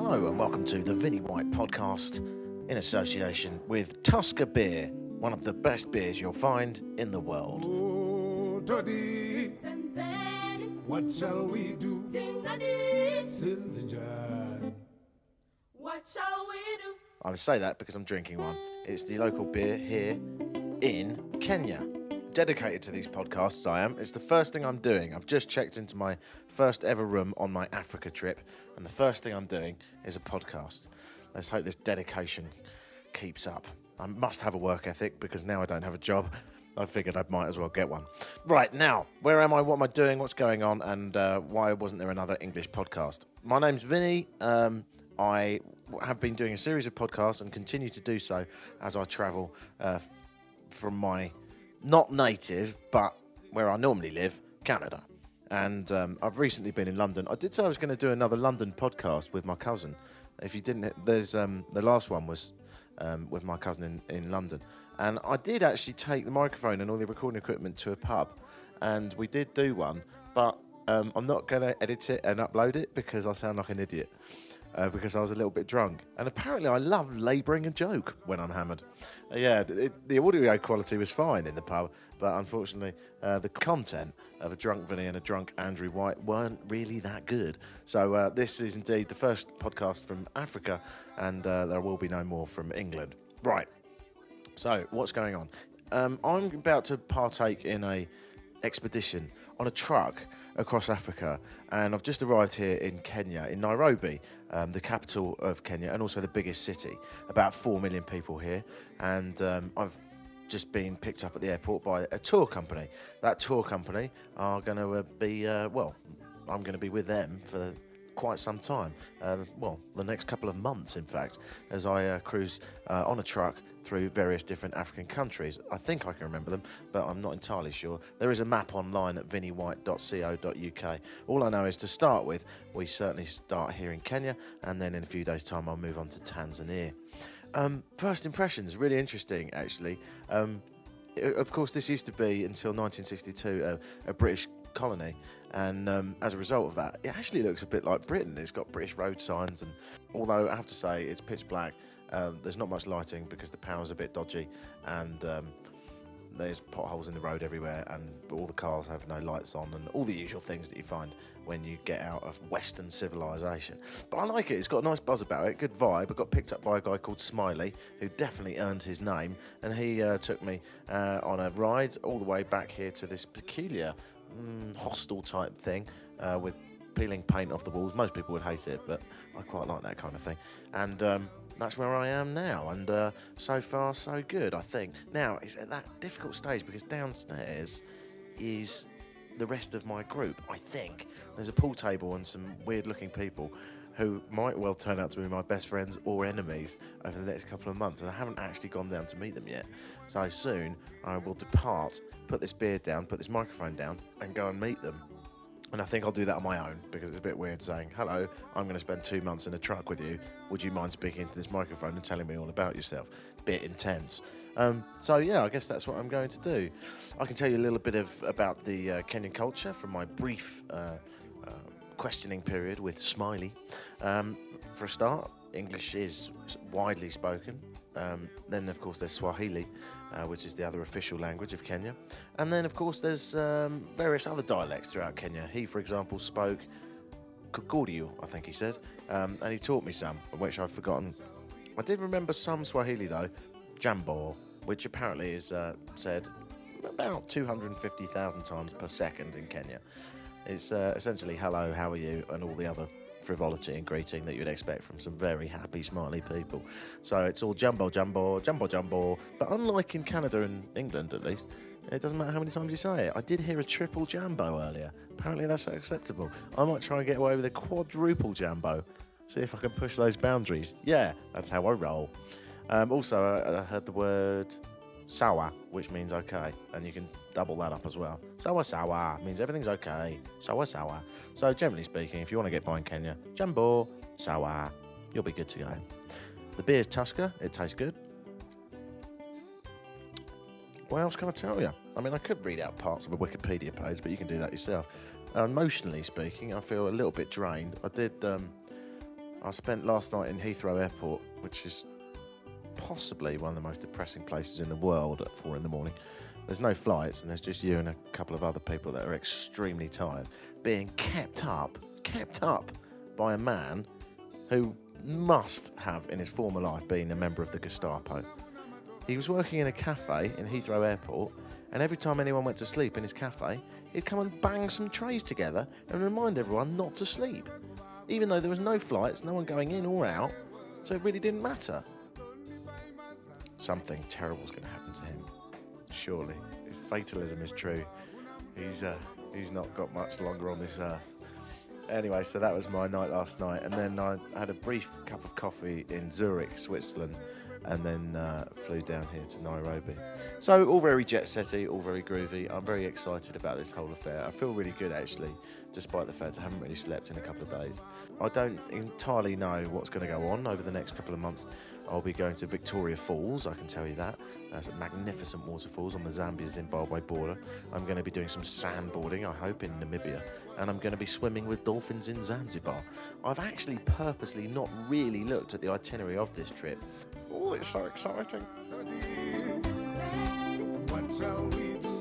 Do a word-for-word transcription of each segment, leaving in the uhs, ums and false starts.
Hello and welcome to the Vinnie White podcast in association with Tusker Beer, one of the best beers you'll find in the world. Oh, Toddy, what shall we do? Sinzinjan. What shall we do? I would say that because I'm drinking one. It's the local beer here in Kenya. Dedicated to these podcasts, I am. It's the first thing I'm doing. I've just checked into my first ever room on my Africa trip, and the first thing I'm doing is a podcast. Let's hope this dedication keeps up. I must have a work ethic because now I don't have a job. I figured I might as well get one. Right, now, where am I? What am I doing? What's going on? And uh, why wasn't there another English podcast? My name's Vinny. Um, I have been doing a series of podcasts and continue to do so as I travel uh, f- from my not native, but where I normally live, Canada. And um, I've recently been in London. I did say I was going to do another London podcast with my cousin. If you didn't, there's um, the last one was um, with my cousin in, in London. And I did actually take the microphone and all the recording equipment to a pub. And we did do one, but um, I'm not going to edit it and upload it because I sound like an idiot. Uh, because I was a little bit drunk. And apparently I love labouring a joke when I'm hammered. Uh, yeah, it, the audio quality was fine in the pub, but unfortunately uh, the content of a drunk Vinny and a drunk Andrew White weren't really that good. So uh, this is indeed the first podcast from Africa, and uh, there will be no more from England. Right, so what's going on? Um, I'm about to partake in a expedition on a truck across Africa, and I've just arrived here in Kenya, in Nairobi, um, the capital of Kenya, and also the biggest city. About four million people here, and um, I've just been picked up at the airport by a tour company. That tour company are going to uh, be, uh, well, I'm going to be with them for quite some time. Uh, well, the next couple of months, in fact, as I uh, cruise uh, on a truck through various different African countries. I think I can remember them, but I'm not entirely sure. There is a map online at vinnie white dot co dot uk. All I know is, to start with, we certainly start here in Kenya, and then in a few days' time I'll move on to Tanzania. Um, first impressions, really interesting, actually. Um, it, of course, this used to be, until nineteen sixty-two, a, a British colony, and um, as a result of that, it actually looks a bit like Britain. It's got British road signs, and although I have to say it's pitch black, um, there's not much lighting because the power's a bit dodgy, and um, there's potholes in the road everywhere, and all the cars have no lights on, and all the usual things that you find when you get out of Western civilization. But I like it. It's got a nice buzz about it, good vibe. I got picked up by a guy called Smiley, who definitely earned his name, and he uh, took me uh, on a ride all the way back here to this peculiar mm, hostel type thing uh, with peeling paint off the walls. Most people would hate it, but I quite like that kind of thing. And um, that's where I am now, and uh, so far so good, I think. Now, it's at that difficult stage because downstairs is the rest of my group, I think. There's a pool table and some weird-looking people who might well turn out to be my best friends or enemies over the next couple of months, and I haven't actually gone down to meet them yet. So soon I will depart, put this beer down, put this microphone down, and go and meet them. And I think I'll do that on my own, because it's a bit weird saying, hello, I'm going to spend two months in a truck with you. Would you mind speaking into this microphone and telling me all about yourself? Bit intense. Um, so, yeah, I guess that's what I'm going to do. I can tell you a little bit of about the uh, Kenyan culture from my brief uh, uh, questioning period with Smiley. Um, for a start, English is widely spoken. Um, then, of course, there's Swahili, uh, which is the other official language of Kenya. And then, of course, there's um, various other dialects throughout Kenya. He, for example, spoke Kikuyu, I think he said, um, and he taught me some, which I've forgotten. I did remember some Swahili, though, Jambo, which apparently is uh, said about two hundred fifty thousand times per second in Kenya. It's uh, essentially hello, how are you, and all the other frivolity and greeting that you'd expect from some very happy, smiley people. So it's all jumbo, jumbo, jumbo, jumbo. But unlike in Canada and England, at least, it doesn't matter how many times you say it. I did hear a triple jambo earlier. Apparently that's acceptable. I might try and get away with a quadruple jambo. See if I can push those boundaries. Yeah, that's how I roll. Um, also, I, I heard the word sawa, which means okay, and you can double that up as well. Sawa sawa means everything's okay. Sawa sawa. So generally speaking, if you want to get by in Kenya, jambo, sawa, you'll be good to go. The beer's Tusker. It tastes good. What else can I tell you? I mean, I could read out parts of a Wikipedia page, but you can do that yourself. Uh, emotionally speaking, I feel a little bit drained. I did um, I spent last night in Heathrow Airport, which is possibly one of the most depressing places in the world at four in the morning. There's no flights, and there's just you and a couple of other people that are extremely tired, being kept up, kept up by a man who must have, in his former life, been a member of the Gestapo. He was working in a cafe in Heathrow Airport, and every time anyone went to sleep in his cafe, he'd come and bang some trays together and remind everyone not to sleep, even though there was no flights, no one going in or out, so it really didn't matter. Something terrible is going to happen to him, surely. If fatalism is true, he's uh, he's not got much longer on this earth. Anyway, so that was my night last night, and then I had a brief cup of coffee in Zurich, Switzerland, and then uh, flew down here to Nairobi. So all very jet-setty, all very groovy. I'm very excited about this whole affair. I feel really good, actually, despite the fact I haven't really slept in a couple of days. I don't entirely know what's going to go on over the next couple of months. I'll be going to Victoria Falls, I can tell you that. There's magnificent waterfalls on the Zambia-Zimbabwe border. I'm going to be doing some sandboarding, I hope, in Namibia. And I'm going to be swimming with dolphins in Zanzibar. I've actually purposely not really looked at the itinerary of this trip. Oh, it's so exciting. What shall we do?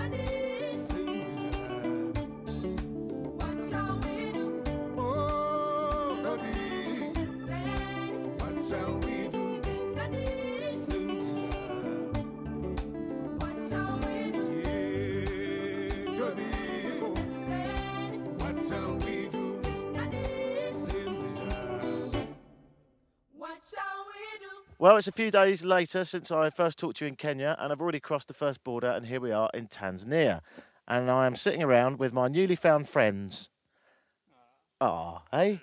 What shall we do? Oh, Toddy. What shall we do? What shall we do? Yeah, Toddy. What shall we do? What shall we do? Well, it's a few days later since I first talked to you in Kenya, and I've already crossed the first border, and here we are in Tanzania. And I am sitting around with my newly found friends. Ah, hey?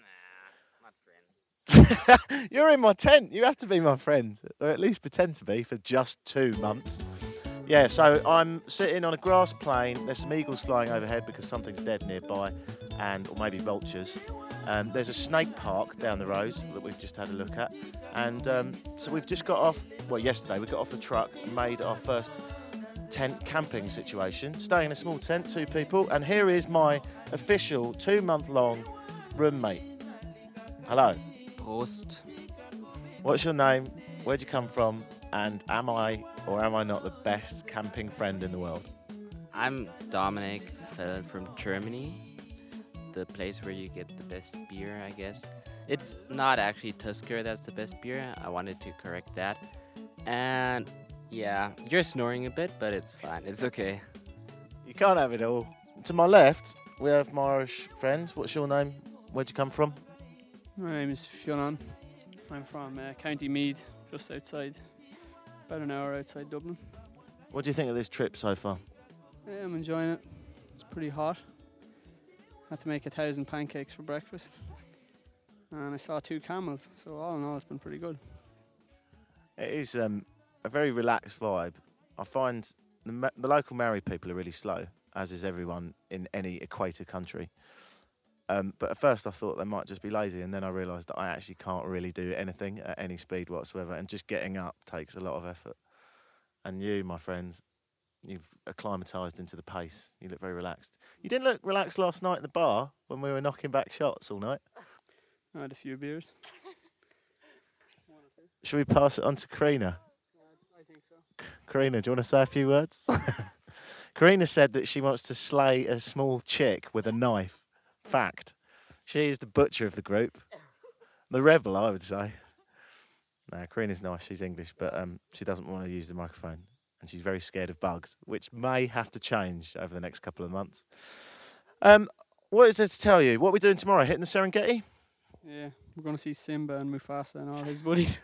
Nah, not friends. You're in my tent. You have to be my friend, or at least pretend to be, for just two months. Yeah, so I'm sitting on a grass plain. There's some eagles flying overhead because something's dead nearby, and or maybe vultures. Um, there's a snake park down the road that we've just had a look at. And um, so we've just got off, well, yesterday we got off the truck and made our first tent camping situation. Staying in a small tent, two people. And here is my official two-month-long roommate. Hello. Prost. What's your name? Where'd you come from? And am I or am I not the best camping friend in the world? I'm Dominic Fell from Germany, the place where you get the best beer, I guess. It's not actually Tusker that's the best beer. I wanted to correct that. And yeah, you're snoring a bit, but it's fine. It's okay. You can't have it all. To my left, we have my Irish friends. What's your name? Where'd you come from? My name is Fionnan. I'm from uh, County Meath, just outside, about an hour outside Dublin. What do you think of this trip so far? Yeah, I'm enjoying it. It's pretty hot. Had to make a thousand pancakes for breakfast. And I saw two camels, so all in all, it's been pretty good. It is um, a very relaxed vibe. I find the, ma- the local Maori people are really slow, as is everyone in any equator country. Um, but at first I thought they might just be lazy, and then I realised that I actually can't really do anything at any speed whatsoever, and just getting up takes a lot of effort. And you, my friend, you've acclimatised into the pace. You look very relaxed. You didn't look relaxed last night in the bar when we were knocking back shots all night. I had a few beers. Should we pass it on to Karina? I think so. Karina, do you want to say a few words? Karina said that she wants to slay a small chick with a knife. Fact. She is the butcher of the group. The rebel, I would say. No, Karina's nice. She's English, but um, she doesn't want to use the microphone. And she's very scared of bugs, which may have to change over the next couple of months. Um, what is there to tell you? What are we doing tomorrow? Hitting the Serengeti? Yeah, we're going to see Simba and Mufasa and all his buddies.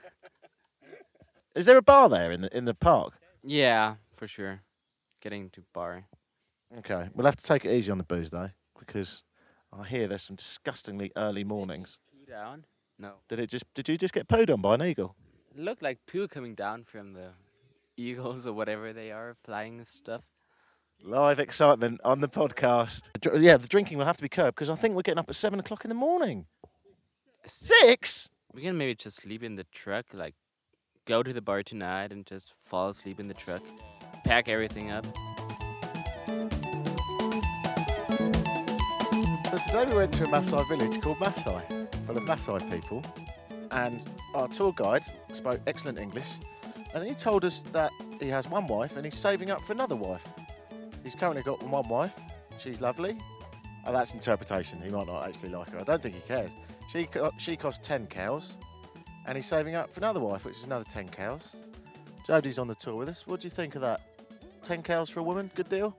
Is there a bar there in the in the park? Yeah, for sure. Getting to bar. Okay, we'll have to take it easy on the booze though, because I hear there's some disgustingly early mornings. Poo down? No. Did it just? Did you just get pooed on by an eagle? It looked like poo coming down from the eagles or whatever they are, flying and stuff. Live excitement on the podcast. Dr- Yeah, the drinking will have to be curbed because I think we're getting up at seven o'clock in the morning. Six? We can maybe just sleep in the truck, like go to the bar tonight and just fall asleep in the truck, pack everything up. So today we went to a Maasai village called Maasai for full of Maasai people, and our tour guide spoke excellent English, and he told us that he has one wife and he's saving up for another wife. He's currently got one wife. She's lovely. Oh, that's interpretation. He might not actually like her. I don't think he cares. She co- she costs ten cows, and he's saving up for another wife, which is another ten cows. Jodie's on the tour with us. What do you think of that? ten cows for a woman? Good deal?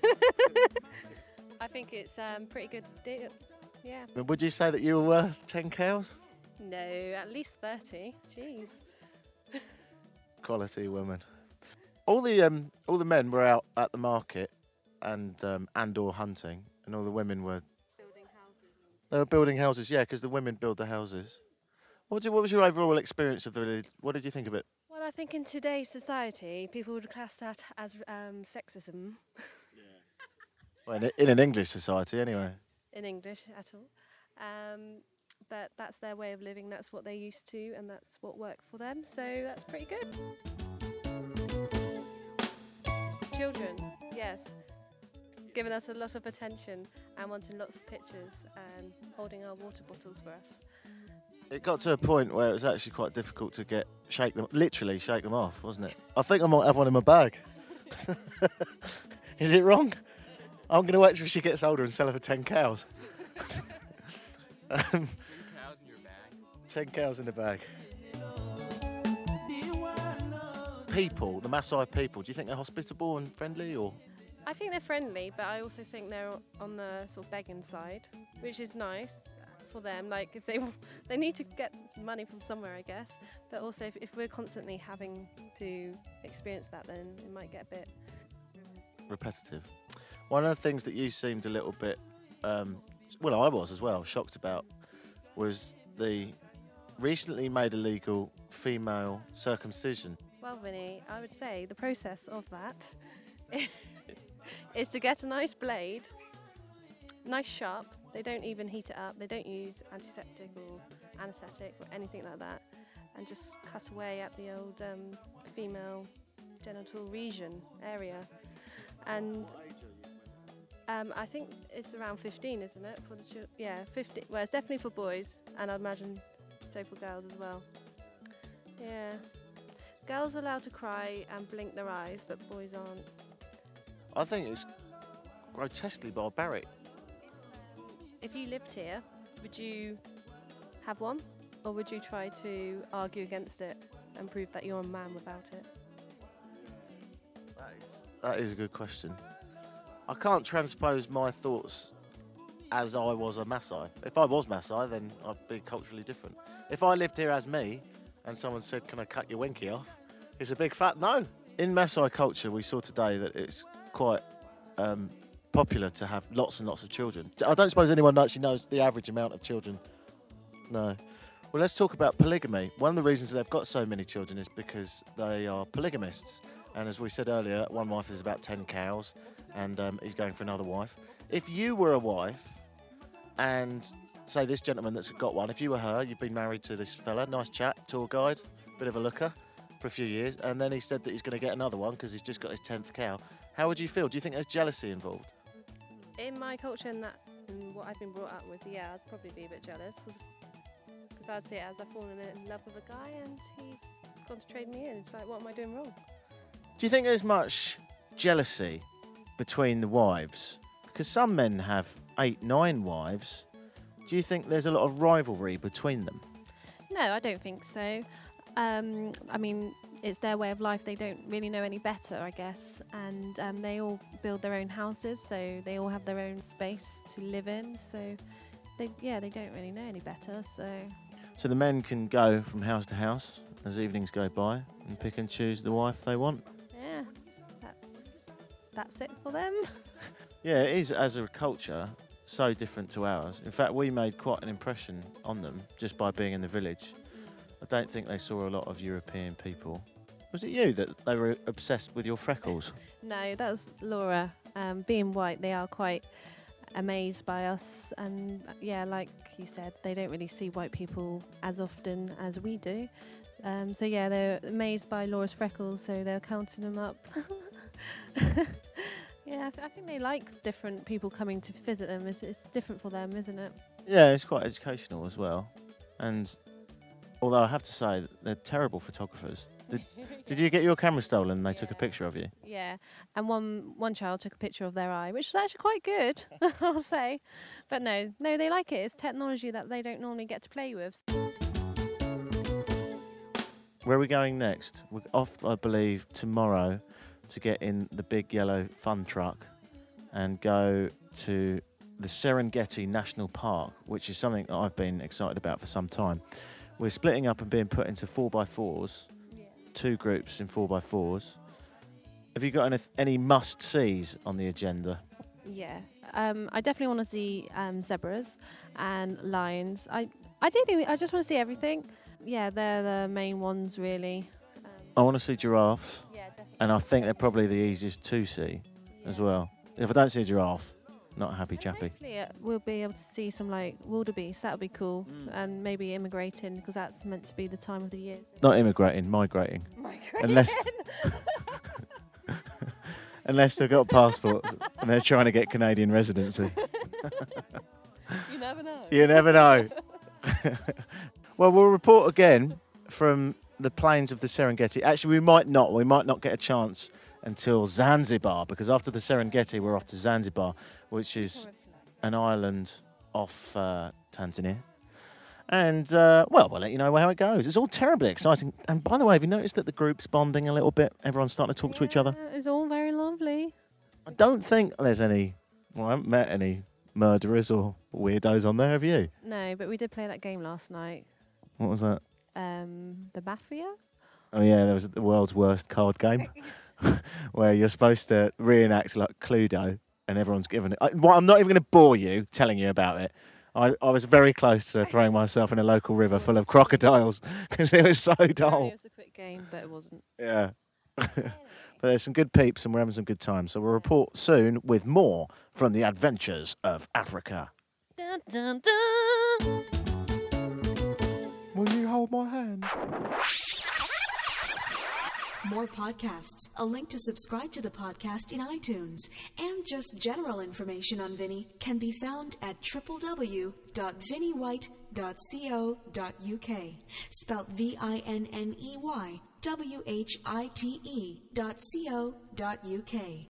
I think it's um pretty good deal. Yeah. I mean, would you say that you were worth ten cows? No, at least thirty. Jeez. Quality woman. All the um all the men were out at the market and um, and or hunting, and all the women were Building houses. they were building houses. Yeah, because the women build the houses. What did, what was your overall experience of the village? What did you think of it? Well, I think in today's society, people would class that as um, sexism Well, in, in an English society, anyway. in English at all. Um, but that's their way of living. That's what they're used to, and that's what worked for them. So that's pretty good. Children, yes, giving us a lot of attention and wanting lots of pictures and holding our water bottles for us. It got to a point where it was actually quite difficult to get shake them, literally shake them off, wasn't it? I think I might have one in my bag. Is it wrong? I'm going to wait till she gets older and sell her for ten cows. um, Cows in your bag. ten cows in the bag. People, the Maasai people, do you think they're hospitable and friendly, or? I think they're friendly, but I also think they're on the sort of begging side, which is nice for them. Like if they they need to get money from somewhere, I guess. But also, if, if we're constantly having to experience that, then it might get a bit. Repetitive. One of the things that you seemed a little bit, um, well, I was as well, shocked about, was the recently made illegal female circumcision. Well, Vinny, I would say the process of that is to get a nice blade, nice sharp. They don't even heat it up. They don't use antiseptic or anaesthetic or anything like that, and just cut away at the old um, female genital region area. And um, I think it's around fifteen, isn't it, for the children? Yeah, fifteen. Well, it's definitely for boys, and I'd imagine so for girls as well. Yeah. Girls are allowed to cry and blink their eyes, but boys aren't. I think it's grotesquely barbaric. If you lived here, would you have one? Or would you try to argue against it and prove that you're a man without it? That is, that is a good question. I can't transpose my thoughts as I was a Maasai. If I was Maasai, then I'd be culturally different. If I lived here as me, and someone said, "Can I cut your winky off?" it's a big fat no. In Maasai culture, we saw today that it's quite um, popular to have lots and lots of children. I don't suppose anyone actually knows the average amount of children. No. Well, let's talk about polygamy. One of the reasons they've got so many children is because they are polygamists. And as we said earlier, one wife is about ten cows, and um, he's going for another wife. If you were a wife, and say this gentleman that's got one, if you were her, you've been married to this fella, nice chap, tour guide, bit of a looker for a few years, and then he said that he's going to get another one because he's just got his tenth cow. How would you feel? Do you think there's jealousy involved? In my culture and that, and what I've been brought up with, yeah, I'd probably be a bit jealous because I'd see it as I've fallen in love with a guy and he's gone to trade me in. It's like, what am I doing wrong? Do you think there's much jealousy between the wives? Because some men have eight, nine wives. Do you think there's a lot of rivalry between them? No, I don't think so. Um, I mean, it's their way of life. They don't really know any better, I guess. And um, they all build their own houses, so they all have their own space to live in. So, they, yeah, they don't really know any better. So, So the men can go from house to house as evenings go by and pick and choose the wife they want? yeah, that's that's it for them. Yeah, it is, as a culture, so different to ours. In fact, we made quite an impression on them just by being in the village. I don't think they saw a lot of European people. Was it you that they were obsessed with your freckles? No, that was Laura. Um, being white, they are quite amazed by us. And uh, yeah, like you said, they don't really see white people as often as we do. Um, so yeah, they're amazed by Laura's freckles, so they're counting them up. Yeah, I, th- I think they like different people coming to visit them. It's, it's different for them, isn't it? Yeah, it's quite educational as well. And although I have to say, they're terrible photographers. Did, did you get your camera stolen and they took a picture of you? Yeah, and one one child took a picture of their eye, which was actually quite good, I'll say. But no, no, they like it. It's technology that they don't normally get to play with. Where are we going next? We're off, I believe, tomorrow to get in the big yellow fun truck and go to the Serengeti National Park, which is something that I've been excited about for some time. We're splitting up and being put into four by fours, Yeah. two groups in four by fours. Have you got any, any must-sees on the agenda? Yeah, um, I definitely want to see um, zebras and lions. I, I do. I just want to see everything. Yeah, they're the main ones, really. Um, I want to see giraffes, yeah, definitely. and I think they're probably the easiest to see as well. If I don't see a giraffe, not a happy chappy. Hopefully uh, we'll be able to see some like wildebeest. That would be cool, Mm. and maybe immigrating because that's meant to be the time of the year. Not immigrating, migrating. Migrating. Unless unless they've got passports and they're trying to get Canadian residency. You never know. You never know. Well, we'll report again from the plains of the Serengeti. Actually, we might not. We might not get a chance until Zanzibar, because after the Serengeti, we're off to Zanzibar, which is an island off uh, Tanzania. And, uh, well, we'll let you know how it goes. It's all terribly exciting. And by the way, have you noticed that the group's bonding a little bit? Everyone's starting to talk to each other? Yeah, it's all very lovely. I don't think there's any, well, I haven't met any murderers or weirdos on there, have you? No, but we did play that game last night. What was that? Um, the Mafia. Oh, yeah, there was the world's worst card game where you're supposed to reenact like Cluedo and everyone's given it. I, well, I'm not even going to bore you telling you about it. I, I was very close to throwing myself in a local river full of crocodiles because it was so Apparently dull. It was a quick game, but it wasn't. Yeah. But there's some good peeps and we're having some good times. So we'll report soon with more from the adventures of Africa. Dun, dun, dun. Will you hold my hand? More podcasts, a link to subscribe to the podcast in iTunes, and just general information on Vinny can be found at w w w dot vinny white dot co dot u k, spelt V I N N E Y W H I T E dot co dot U K.